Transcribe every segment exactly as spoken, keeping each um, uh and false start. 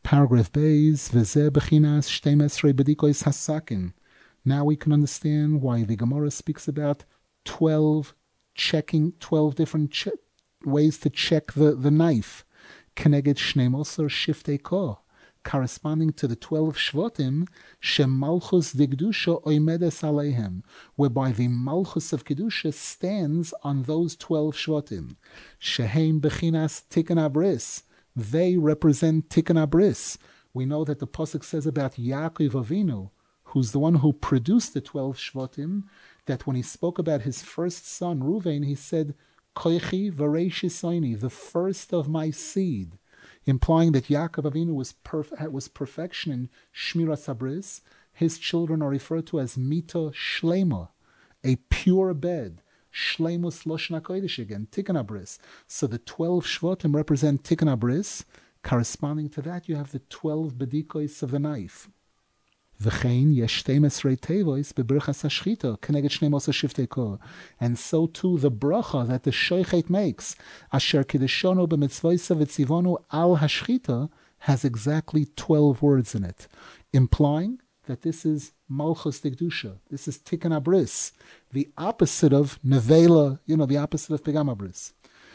Paragraph Beis, V'zeh Bechinas Shteim Esrei Bedikois Hasakin. Now we can understand why the Gemara speaks about twelve checking, twelve different che- ways to check the, the knife. Keneged Shnei Moser Shiftei Ko, corresponding to the twelve Shvotim, Shem Malchus Digdusha Oimedes Aleihem, whereby the Malchus of Kedusha stands on those twelve Shvotim. Sheheim Bechinas Tikkun Abris, they represent Tikkun Abris. We know that the Pasuk says about Yaakov Avinu, who's the one who produced the twelve Shvotim, that when he spoke about his first son, Ruvain, he said, Koichi Vareishisoini, the first of my seed, implying that Yaakov Avinu was, perf- was perfection in Shmiras Abris. His children are referred to as Mito Shlema, a pure bed. Shleimus Loshna Kodesh again, Tikkun Abris. So the twelve Shvotim represent Tikkun Abris. Corresponding to that, you have the twelve Bedikois of the knife. V'chein yesh shteim esrei tevois bebrichas hashchita keneged shnei moser shiftei ko. And so too the bracha that the shoichet makes, asher kiddushonu b'mitzvoisa v'tzivonu al hashchita, has exactly twelve words in it, implying that this is Malchus Digdusha. This is Tikkun Abris, the opposite of Nevela, you know, the opposite of Pegam Abris.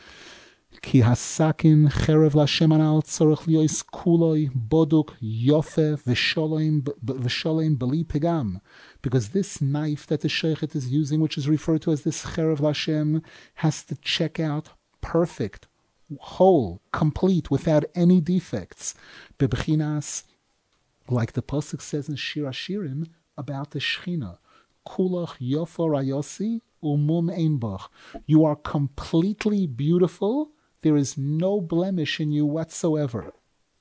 Ki hasakin cherev l'Hashem anal tzorech lios kuloi boduk yofe v'sholem v'sholem beli pegam, because this knife that the sheichet is using, which is referred to as this cherev l'Hashem, has to check out perfect, whole, complete, without any defects. Bebechinas, like the pasuk says in Shir Hashirim about the Shechina, kulach yofa rayosi umum einbach. You are completely beautiful. There is no blemish in you whatsoever.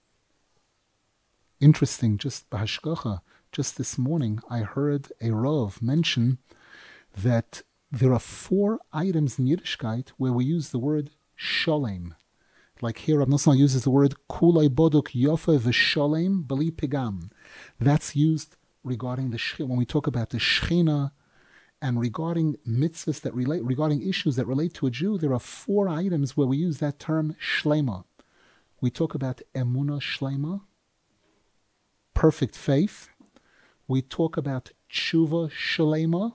Interesting, just b'hashgacha, just this morning, I heard a Rav mention that there are four items in Yiddishkeit where we use the word sholem. Like here, Rav Nosson uses the word kulay boduk yofa v'sholem b'li pigam. That's used regarding the Shechina, when we talk about the Shechina, and regarding mitzvahs that relate, regarding issues that relate to a Jew, there are four items where we use that term shlema. We talk about emunah shlema, perfect faith. We talk about tshuva shlema,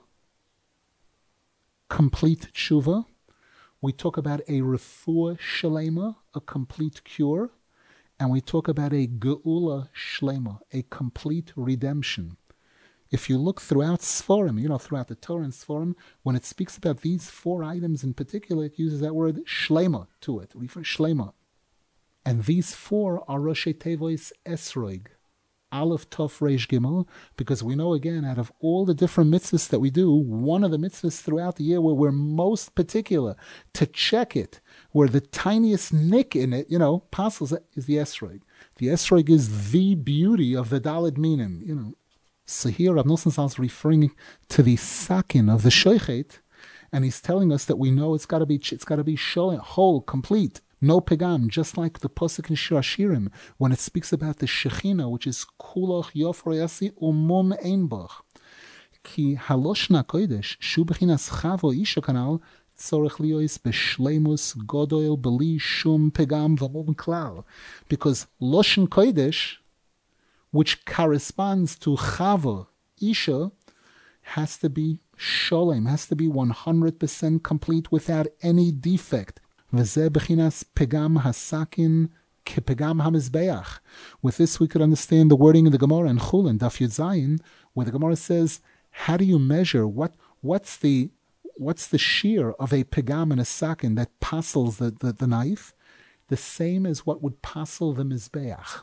complete tshuva. We talk about a refuah shlema, a complete cure. And we talk about a geula shlema, a complete redemption. If you look throughout Sforim, you know, throughout the Torah and Sforim, when it speaks about these four items in particular, it uses that word shlema to it, refer shlema. And these four are Roshei Tevois Esroig, Aleph Tov Reish Gimel, because we know again, out of all the different mitzvahs that we do, one of the mitzvahs throughout the year where we're most particular to check it, where the tiniest nick in it, you know, passes, is the Esroig. The Esroig is the beauty of the Daled Minim, you know. So here Rav Nosson is referring to the sakin of the shoichet, and he's telling us that we know it's got to be it's got to be sholem, whole, complete, no pegam, just like the pasuk in Shir Hashirim when it speaks about the Shechina, which is kulach yof royasi umum einbach. Ki haloshna kodesh shu bechinas chavo isha kanal tzorech liyos b'shleimus godoil beli shum pegam v'mum klal, because loshen kodesh, which corresponds to Chava, Isha, has to be Sholem, has to be one hundred percent complete without any defect. V'zeh bechinas pegam hasakin kepegam hamizbeach. With this we could understand the wording in the Gemara in Chulin, Daf Yud Zayin, where the Gemara says, how do you measure, what what's the what's the shear of a pegam and a sakin that passels the, the, the knife? The same as what would passel the mizbeach.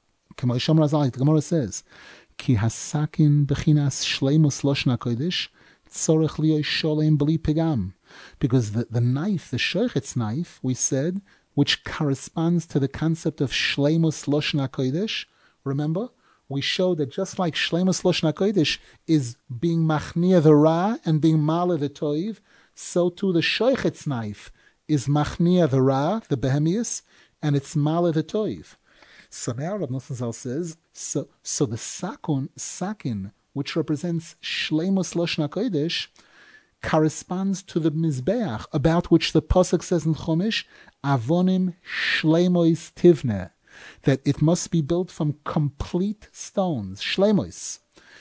The Gemara says, Ki hasakin bechinas shleimus loshna kodesh tzorech liyoy sholem b'li pegam. Because the, the knife, the shoichet's knife, we said, which corresponds to the concept of shleimus loshna kodesh. Remember, we showed that just like shleimus loshna kodesh is being machnia the ra and being mala the toiv, so too the shoichet's knife is machnia the ra, the behemius, and it's mala the toiv. So now Rav Nosson Zal says, so, so the sakun, sakin, which represents shleimus loshna kodesh, corresponds to the mizbeach, about which the pasuk says in Chumash, avonim shleimois tivne. that it must be built from complete stones, shleimos.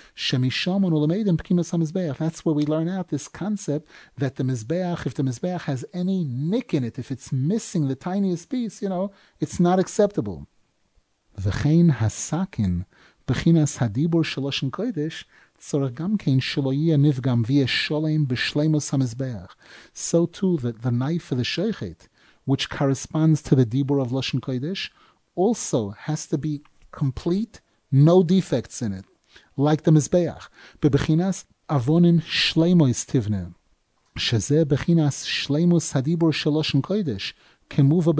That's where we learn out this concept that the Mizbeach, if the Mizbeach has any nick in it, if it's missing the tiniest piece, you know, it's not acceptable. V'chein hasakin b'chinas hadibur shaloshin kodesh tzorach gam kein shelo yeh nivgam v'yeh sholem b'shleimus hamizbeach. So too that the knife for the sheichet, which corresponds to the dibur of loshin kodesh, also has to be complete, no defects in it, like the mizbeach. B'bechinas avonim shleimois tivne, shezeh bechinas shleimus hadibur shaloshin kodesh. Because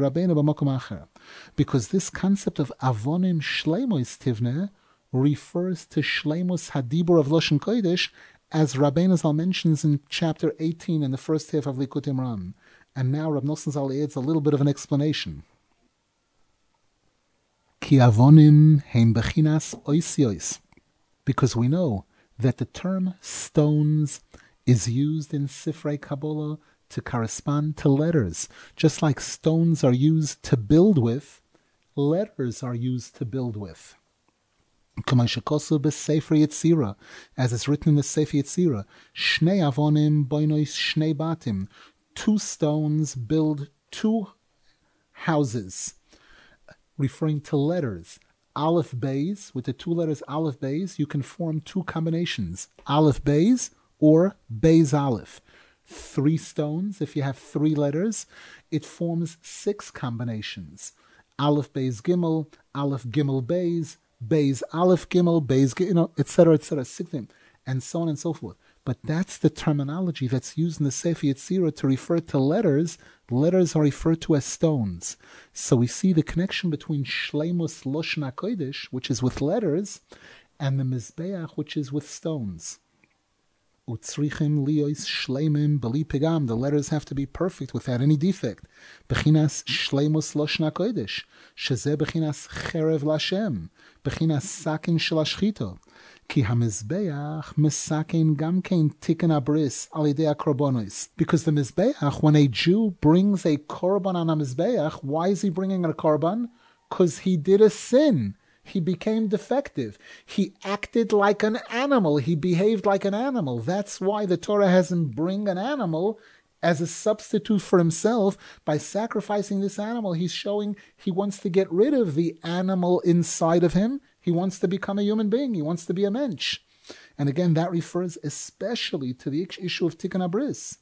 this concept of avonim shleimos tivne refers to shleimos hadibur of Loshen Kodesh, as Rabbeinu Zal mentions in chapter eighteen in the first half of Likutei Moharan. And now Rab Nosson Zal adds a little bit of an explanation. Ki avonim heim bechinas oisiois. Because we know that the term stones is used in Sifrei Kabbalah to correspond to letters. Just like stones are used to build with, letters are used to build with. As is written in the Sefer Yetzirah, Shnei avonim boinois shnei batim. Two stones build two houses, referring to letters. Aleph Beis, with the two letters Aleph Beis, you can form two combinations, Aleph Beis or Beis Aleph. Three stones, if you have three letters, it forms six combinations. Aleph Beis Gimel, Aleph Gimel Beis, Beis Aleph Gimel, Beis, you know, et cetera, et cetera, six, and so on and so forth. But that's the terminology that's used in the Sefer Yetzirah to refer to letters. Letters are referred to as stones. So we see the connection between Shleimus Loshen HaKodesh, which is with letters, and the Mizbeach, which is with stones. Utzrichim liyos shleimim b'li pigam. The letters have to be perfect without any defect. Bechinas shleimus loshen hakodesh, shezeh bechinas cherev lashem, bechinas sakin shel hashchita. Ki hamizbeach misakin gam kein tikkun abris al yidei akorbanos. Because the mizbeach, when a Jew brings a korban on a mizbeach, why is he bringing a korban? Because he did a sin. He became defective. He acted like an animal. He behaved like an animal. That's why the Torah has him bring an animal as a substitute for himself. By sacrificing this animal, he's showing he wants to get rid of the animal inside of him. He wants to become a human being. He wants to be a mensch. And again, that refers especially to the issue of Tikkun Abris.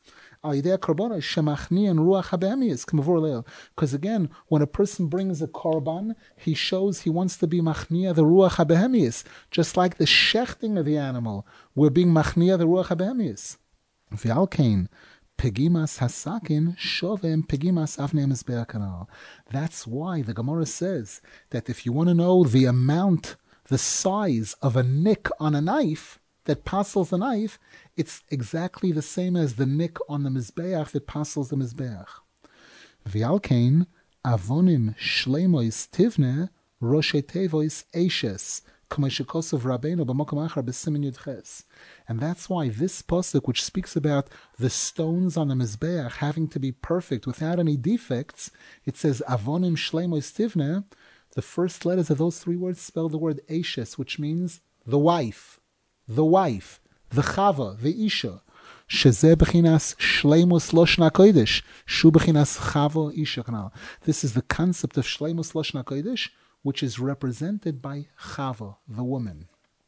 Because again, when a person brings a korban, he shows he wants to be machnia the ruach habehemius, just like the shechting of the animal. We're being machnia the ruach habehemius. V'alkein pegimas hasakin shovem pegimas avnei mizbeach kanal. That's why the Gemara says that if you want to know the amount, the size of a nick on a knife that passes the knife, it's exactly the same as the nick on the mizbeach that passes the mizbeach. V'alkein avonim shleimois tivne roshe tevois eishes k'meshekosov Rabbeinu b'mokom achar b'simin yudches. And that's why this pasuk, which speaks about the stones on the mizbeach having to be perfect without any defects, it says avonim shleimois tivne. The first letters of those three words spell the word eishes, which means the wife. The wife, the chava, the isha, shezeh bechinas shleimus loshen hakodesh, shu bechinas chava isha kanal. This is the concept of shleimus loshen hakodesh, which is represented by chava, the woman.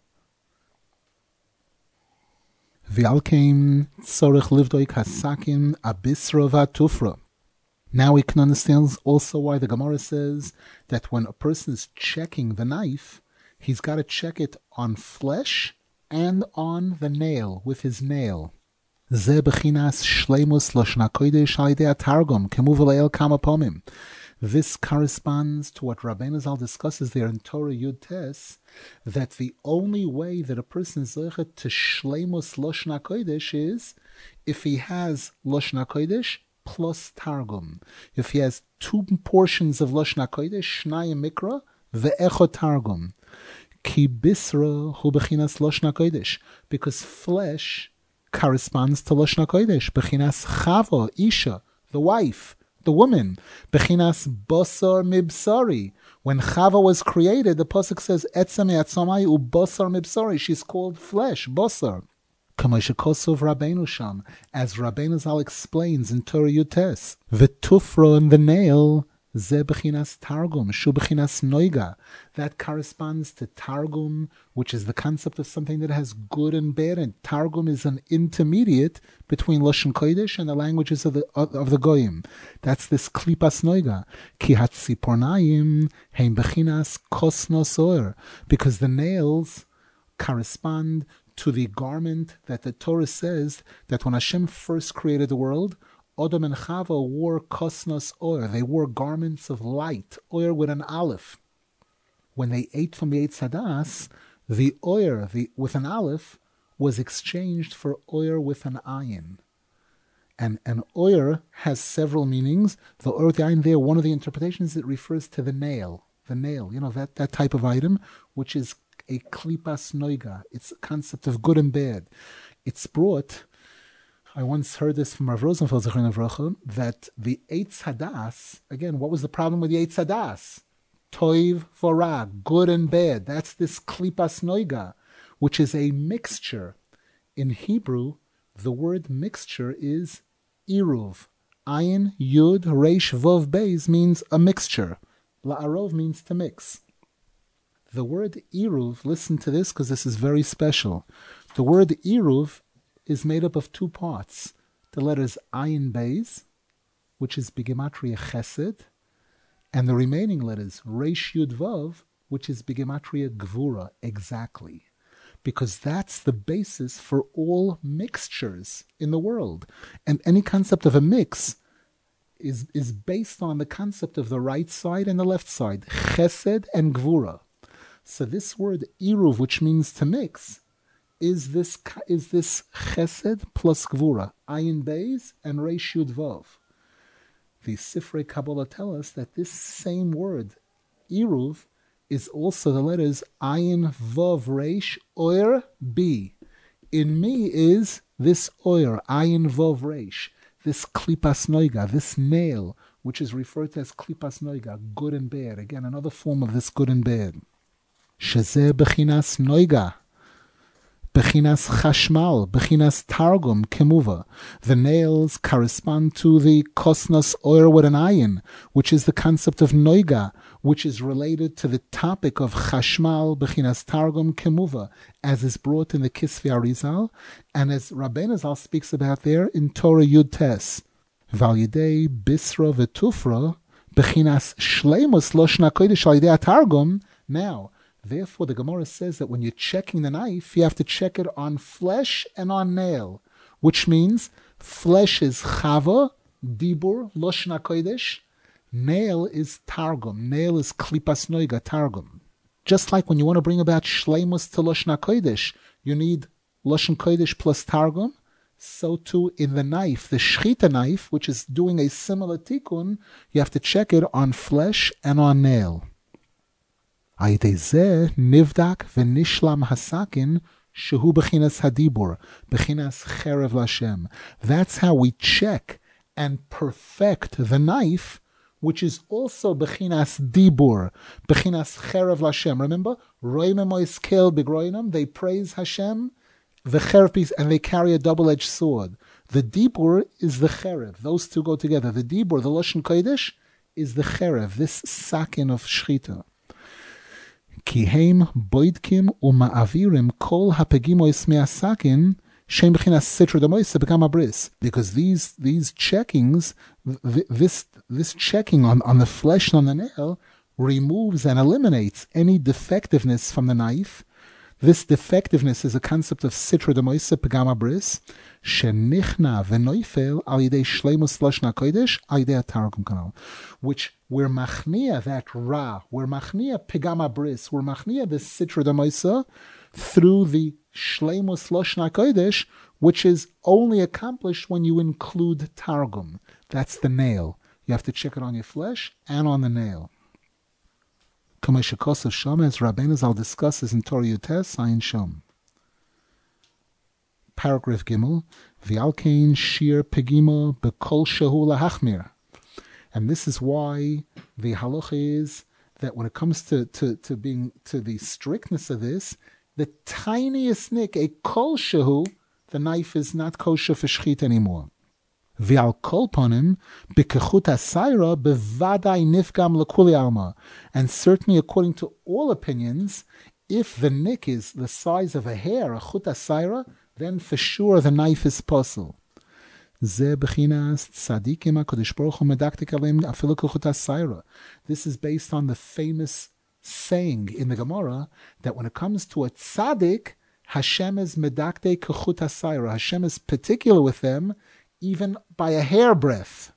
V'alkein tzorech livdoi kasakim abisra v'atufra. Now we can understand also why the Gemara says that when a person is checking the knife, he's got to check it on flesh and on the nail, with his nail. Ze bechinas shleimus loshen hakodesh al yidei hatargum kemuv le'el kama pomim. This corresponds to what Rabbeinu Zal discusses there in Torah Yud Tes, that the only way that a person is zeichet to shleimus loshen hakodesh is if he has loshen hakodesh plus targum. If he has two portions of loshen hakodesh, shnayim mikra ve'echot targum. Ki bisra hu bechinas loshen hakodesh, because flesh corresponds to loshen hakodesh. Bechinas chava, isha, the wife. the woman. Bechinas bosar mibsari. When Chava was created, the pasuk says, Etzem yatzamai u bosar mibsari. She's called flesh, bosar. Kamosha Kosov Rabbeinu Sham, as Rabbeinu Zal explains in Torah Yutes, V'tufro and the nail, Ze bechinas Targum, Shu bechinas Noiga. That corresponds to Targum, which is the concept of something that has good and bad, and Targum is an intermediate between Lashon Kodesh and the languages of the of, of the Goyim. That's this Klipas Noiga. Ki hatzipornayim heim bechinas Kosnos Oer, because the nails correspond to the garment that the Torah says that when Hashem first created the world, Adam and Chava wore kosnos oir. They wore garments of light, oir with an aleph. When they ate from the Eitz Hadas, the oir the, with an aleph was exchanged for oir with an ayin. And an oir has several meanings. The oir with the ayin there, one of the interpretations, it refers to the nail. The nail, you know, that, that type of item, which is a klipas noiga. It's a concept of good and bad. It's brought, I once heard this from Rav Rosenfeld, Zechron Avrocha, that the Eitz Hadas, again, what was the problem with the Eitz Hadas? Toiv vorag, good and bad. That's this klipas noiga, which is a mixture. In Hebrew, the word mixture is iruv. Ayin, yud, reish, vov, beis means a mixture. La'arov means to mix. The word Iruv, listen to this because this is very special. The word Iruv is made up of two parts. The letters Ayin Beis, which is Bigematria Chesed, and the remaining letters Reish Yud Vav, which is Bigematria Gvura, exactly. Because that's the basis for all mixtures in the world. And any concept of a mix is, is based on the concept of the right side and the left side, Chesed and Gvura. So this word iruv, which means to mix, is this is this chesed plus gvura, ayin beis and reish yud vav. The Sifrei Kabbalah tell us that this same word, iruv, is also the letters ayin vav reish oir b. In me is this oir, ayin vav reish, this klipas noiga, this nail, which is referred to as klipas noiga, good and bad. Again, another form of this good and bad. Sheze bechinas noiga, bechinas chashmal, bechinas targum, kemuva. The nails correspond to the kosnos oir with an ayin, which is the concept of noiga, which is related to the topic of chashmal, bechinas targum, kemuva, as is brought in the Kisvei Arizal, and as Rabbeinu Zal speaks about there in Torah Yud Tes. Val yidei bisra v'tufra, bechinas shleimus loshna kodesh al yidei targum. Now, therefore, the Gemara says that when you're checking the knife, you have to check it on flesh and on nail, which means flesh is chava, dibur, loshna kodesh, nail is targum, nail is klipas noiga, targum. Just like when you want to bring about shleimus to loshna kodesh, you need loshna kodesh plus targum. So too in the knife, the shchita knife, which is doing a similar tikkun, you have to check it on flesh and on nail. Nivdak v'nishlam hasakin shehu bechinas hadibur, bechinas cherev lashem. That's how we check and perfect the knife, which is also bechinas dibur, bechinas cherev lashem. Remember, roimemois kel begroinam, they praise Hashem, the cherev piece, and they carry a double-edged sword. The dibur is the cherev. Those two go together. The dibur, the lashon kodesh, is the cherev, this sakin of shchita. Ki heim boidkim uma'avirim kol hapegimois me'asakin shem b'chinas sitra damois become a bris. Because these these checkings, this this checking on, on the flesh and on the nail removes and eliminates any defectiveness from the knife. This defectiveness is a concept of sitra damois pegama bris shenichna v'noifel al yidei shleimus lashna kodesh al yidei targum kanal, which we're machnia that ra, we're machnia pegama bris, we're machnia the sitra damoisa through the shleimus lashna kodesh, which is only accomplished when you include targum. That's the nail. You have to check it on your flesh and on the nail. Kamesha Kosav Shom, as Rabbeinu Zal discusses in Torah Yutes, Ayin Shom. Paragraph Gimel, V'alkein shir pegimo bekol shehu lahachmir. And this is why the halacha is that when it comes to, to, to being to the strictness of this, the tiniest nick, a kol shehu, the knife is not kosher for shchit anymore. V'al kol ponim b'kechut asayra bevadai nifgam lekuli alma. And certainly, according to all opinions, if the nick is the size of a hair, a chut asayra, then for sure the knife is possible. This is based on the famous saying in the Gemara that when it comes to a tzaddik, Hashem is medakte kechut asayra. Hashem is particular with them, even by a hairbreadth.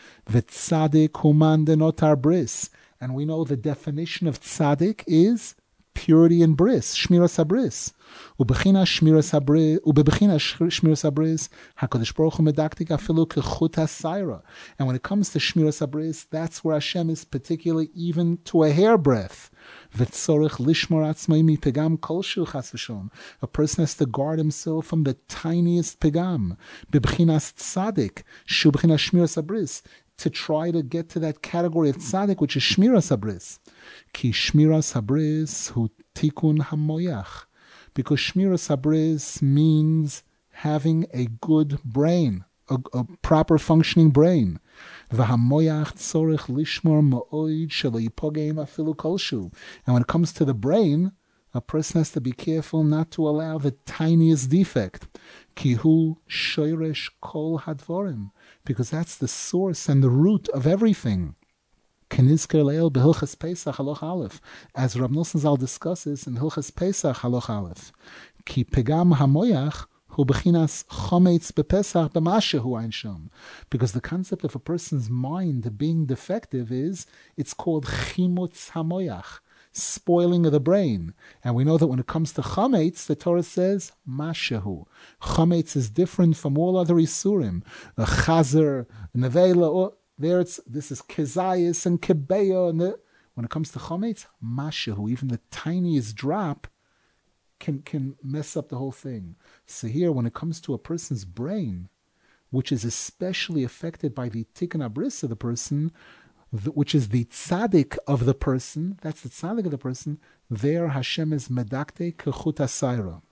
V'tzaddik human denotar bris, and we know the definition of tzaddik is purity and bris, shmiras habris. Ubechina shmiras habris, ubebechina shmiras habris, Hakadosh Baruch Hu medaktik afilu kechut hasayra. And when it comes to shmiras habris, that's where Hashem is particularly even to a hairbreadth. V'tzorich lishmor atzmai mi pegam kolshu chas v'shalom. A person has to guard himself from the tiniest pegam. Bebechinas tzaddik, shu bechina shmiras habris, to try to get to that category of tzaddik, which is shmiras habris. Ki shmiras habris hu tikun hamoyach. Because shmiras habris means having a good brain, a, a proper functioning brain. V'hamoyach tzorich lishmor ma'oid shelo yipogem afilu kolshu. And when it comes to the brain, a person has to be careful not to allow the tiniest defect. Ki hu shoyresh kol hadvorim. Because that's the source and the root of everything. Kenizker leil behilchas Pesach haloch aleph, as Rav Nosson Zal discusses in Hilchas Pesach haloch aleph. Ki pegam hamoyach hu bechinas chometz bepesach b'mashehu ein sham. Because the concept of a person's mind being defective is, it's called chimutz hamoyach, spoiling of the brain. And we know that when it comes to chametz, the Torah says mashehu. Chametz is different from all other isurim. The chazer, nevela, there it's, this is kezayis and kebeya. And the, when it comes to chametz, mashehu, even the tiniest drop can, can mess up the whole thing. So here, when it comes to a person's brain, which is especially affected by the tikkun abris of the person, which is the tzaddik of the person, that's the tzaddik of the person, there Hashem is medakte kechut asayra.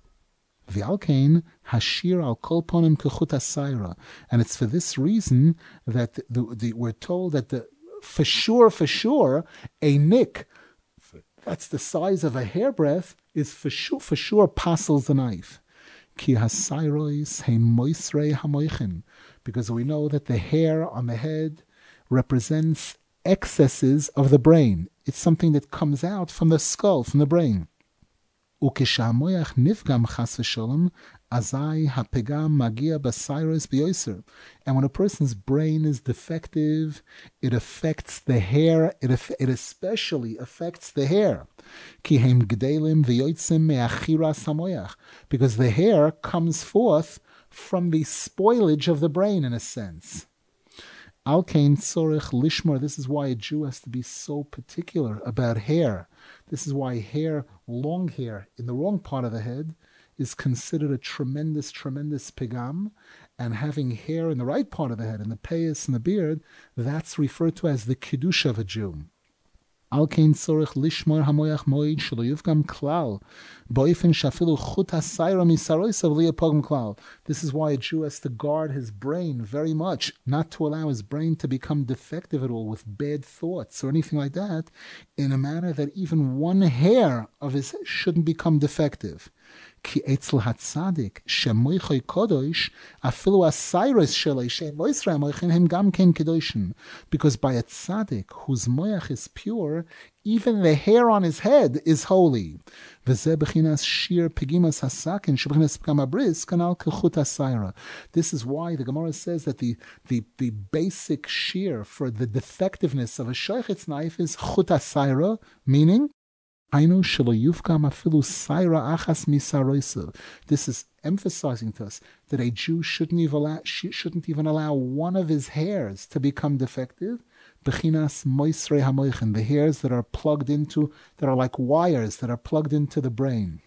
V'alkein hashir al kol ponim kechut asayra. And it's for this reason that the, the, we're told that the, for sure, for sure, a nick, that's the size of a hairbreadth, is for sure, for sure, passes the knife. Ki hasayrois he moisrei hamoichin. Because we know that the hair on the head represents excesses of the brain. It's something that comes out from the skull, from the brain. Ukeshamoyach nifgam chas v'sholem, azai hapegam magia basayros b'yoser. And when a person's brain is defective, it affects the hair. It it especially affects the hair. Ki heim gdelim v'yotzim me'achiras hamoyach, because the hair comes forth from the spoilage of the brain, in a sense. Alkein tzorich lishmor. This is why a Jew has to be so particular about hair. This is why hair, long hair, in the wrong part of the head, is considered a tremendous, tremendous pigam. And having hair in the right part of the head, in the payas and the beard, that's referred to as the kiddush of a Jew. Alkein tzorich lishmor hamoyach moed shelo yufgam klal, boifen shafilu chut hasayra misaroisav liyapogam klal. This is why a Jew has to guard his brain very much, not to allow his brain to become defective at all with bad thoughts or anything like that, in a manner that even one hair of his head shouldn't become defective. Ki etzel hatzadik shemoichoi kodosh afilu asayros shelei shemoisra moichin him gam ken kedoshin. Because by a tzaddik whose moyach is pure, even the hair on his head is holy. V'zeh bechinas shir pegimas hasakin shebechinas pegam abris kanal kechut asayra. This is why the Gemara says that the, the, the basic shear for the defectiveness of a shochet's knife is chut asayra, meaning this is emphasizing to us that a Jew shouldn't even allow, shouldn't even allow one of his hairs to become defective. Bechinas moisrei hamoichin, the hairs that are plugged into, that are like wires that are plugged into the brain.